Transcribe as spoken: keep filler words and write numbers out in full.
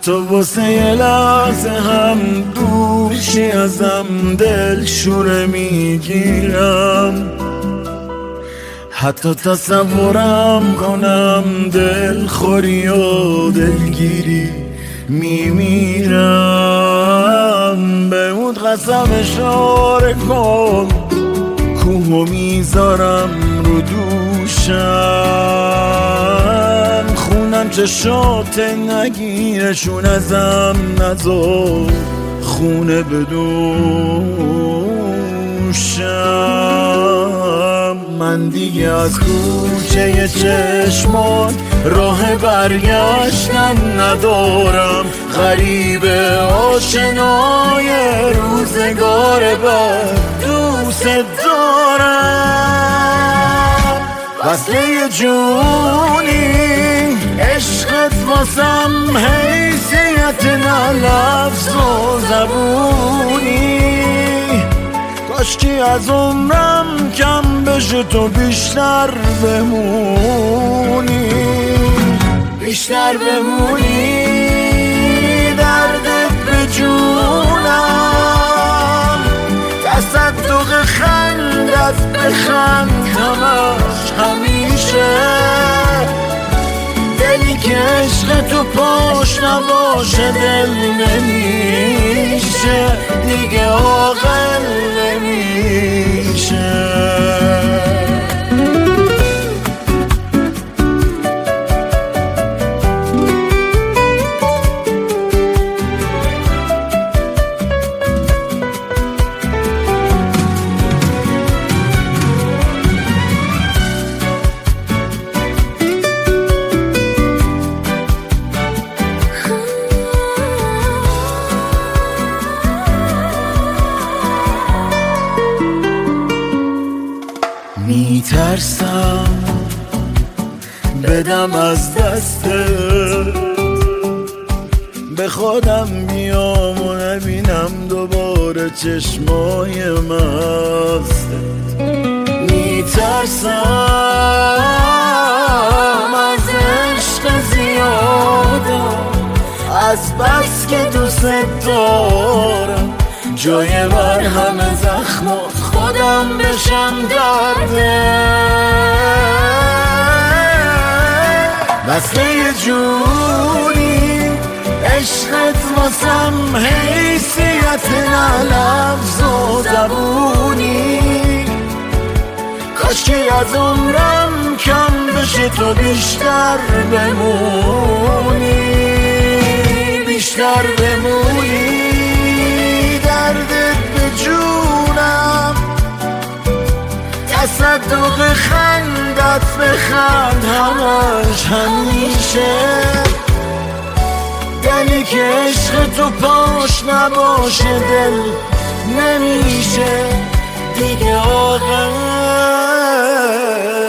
حتی واسه یه لحظه هم دوشی ازم دل شوره میگیرم، حتی تصورم کنم دل خوری و دلگیری میمیرم. به اون قسم اشاره کن کوهو میذارم رو دوشم، خونم چشات نگیرشون ازم نذار خونه بدوشم. من دیگه از کوچه چشمان راه برگشتن ندارم، غریب آشنای روزگار بعد دوست دارم. وصله جونی عشقت واسم حیثیت نه لفظ و زبونی، کاشکی از عمرم کم بشه تو بیشتر بمونی، بیشتر بمونی. دردت به جونم، تصدق خندت بخند همش همیشه، دلی که عشق تو پاش نباشه دل نمیشه، دیگه عاقل نمیشه. میترسم بدم از دستت، به خودم بیام و نبینم دوباره چشمای مستت. میترسم از عشق زیادم، از بس که دوست دارم جای مرهم زخمات خودم بشم درده. وصله جونی عشقت واسم حیثیت نه لفظ و زبونی، کاشکی از عمرم کم بشه تو بیشتر بمونی، بیشتر بمونی. دردت به جونم، تصدق خندت بخند همش همیشه، دلی که عشق تو پاش نباشه دل نمیشه، دیگه عاقل